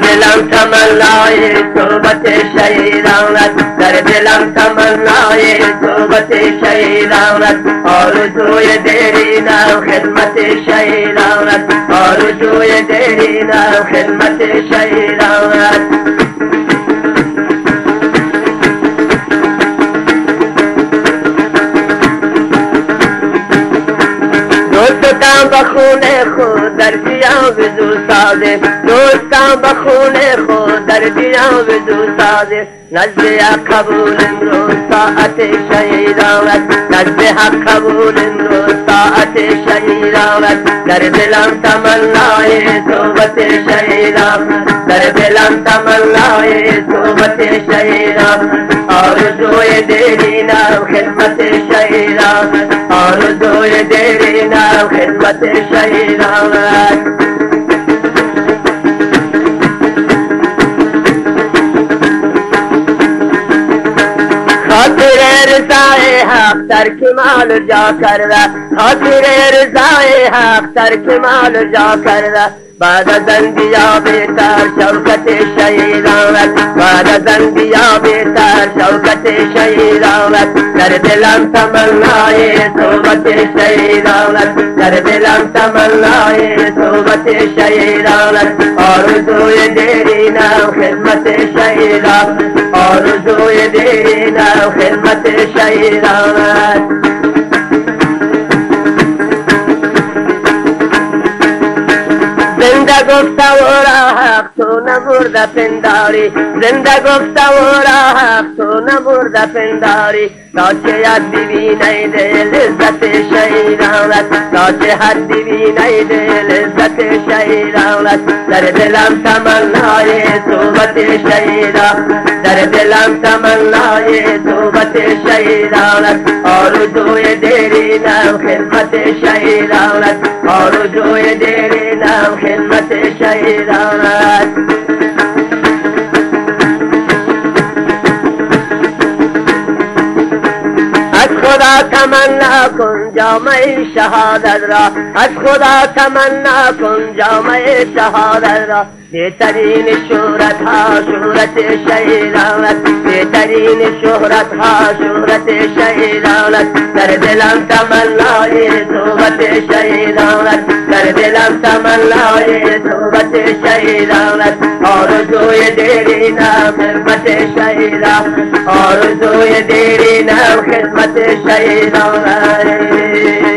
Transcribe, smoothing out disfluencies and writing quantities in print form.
دلم تمنای صحبت شهیدانت، در دلم تمنای صحبت شهیدانت، آرزوی دیرینم خدمت شهیدانت، آرزوی دیرینم خدمت شهیدانت. دوستم بخون خود در جیان وضو سازه، دوستم بخون خود در جیان وضو سازه، نزد حق قبول امروز ساعت شهیدانت، نزد حق قبول امروز ساعت شهیدانت، در دلم تمنای صحبت شهیدانت، در دلم تمنای صحبت شهیدانت، آرزوی دیرینم خدمت شهیدانت، آرزوی دیرینم خدمت شهیدانت. خاطر رضای حق در کمال جا کرده، خاطر رضای حق در کمال جا کرده، بعد از انبیا بهتر شوکت شهیدانت، بعد از انبیا بهتر شوکت شهیدانت، در دلم تمنای صحبت شهیدانت، در دلم تمنای صحبت شهیدانت، آرزوی دیرینم خدمت شهیدانت، آرزوی دیرینم خدمت شهیدانت. زنده گفته و را حق تو نمرده پنداری، زنده گفته و را حق تو نمرده پنداری، تا چه حد ببینید لذت شهیدانت، تا چه حد ببینید لذت شهیدانت، در دلم تمنای صحبت شهیدانت، در دلم تمنای صحبت شهیدانت، آرزوی دیرینم خدمت شهیدانت، آرزوی دیرینم خدمت شهیدانت. از خدا تمنا کن جامعه شهادت را، از خدا تمنا کن جامعه شهادت را، بهترین شهرت ها شهرت شهیدانت، بهترین شهرت ها شهرت شهیدانت، در دلم تمنای صحبت شهیدانت، در دلم تمنای صحبت شهیدانت، آرزوی دیرینم خدمت شهیدانت، آرزوی دیرینم خدمت شهیدانت.